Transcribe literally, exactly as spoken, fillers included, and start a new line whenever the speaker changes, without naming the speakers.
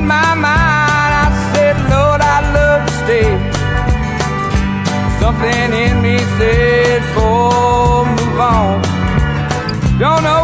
my mind, I said, Lord, I'd love to stay. Something in me said, oh, move on. Don't know